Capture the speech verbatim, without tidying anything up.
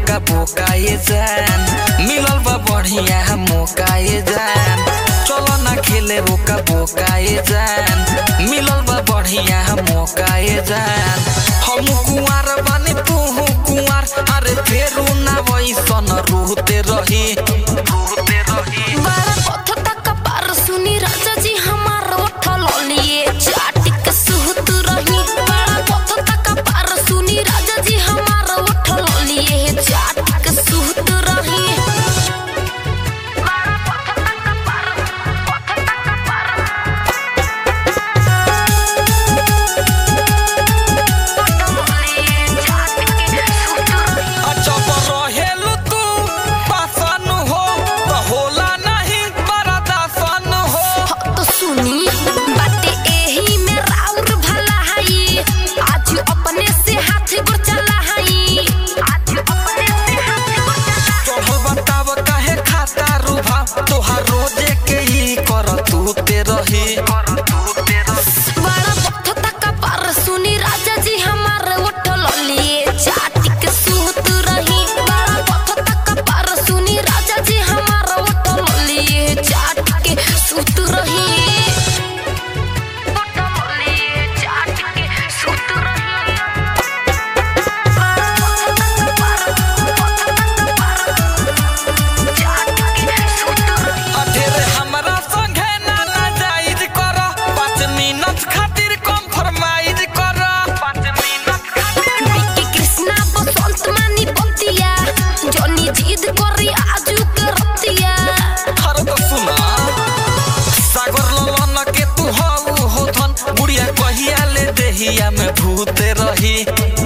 रोका बोका ये जान मिलल बा बढ़िया मौका ये जान चलो ना खेले रोका बोका ये जान मिलल बा बढ़िया मौका ये जान हम कुंवार बानी तू कुंवार अरे फेरू ना वैसन रूहते रही रूहते रही बारा पथ तक पार सुनी राजा जी हमार उठल लिए चाटिक सुहत रही बारा पथ तक पार सुनी राजा जी हमार उठल लिए चाटिक सुहत रही बारा पथ तक पार पथ तक पार अच्छा रहेलु तू पासन हो तो होला नहीं बरदासन हो तो सुनी बाटे एही में राउर भला हई आज अपने से हाथ गोर चला हई आज अपने से हाथ गोर चला चढ़ल बताव काहे खाता रुभा तोहार रोजे के ही कर तू ते रही बड़ा पथ तक पार सुनी राजा जी हमार उठल लिए चाटिक सुहत रही बड़ा पथ तक पार सुनी राजा जी हमार उठल लिए चाटिक सुहत रही उठल लिए चाटिक सुहत रही चाटिक सुहत रही अधेरे हमरा संगे ना ना जाइज कर पाँच मिनट खातिर कम फरमाइज कर पाँच मिनट खातिर विकी कृष्णा बसंत मानी बतिया जनी जिद करी आजू के रतिया हर तो सुना सागर ललन के तू हऊ हो धन बुढ़िया कहिया ले देहिया में भूते रही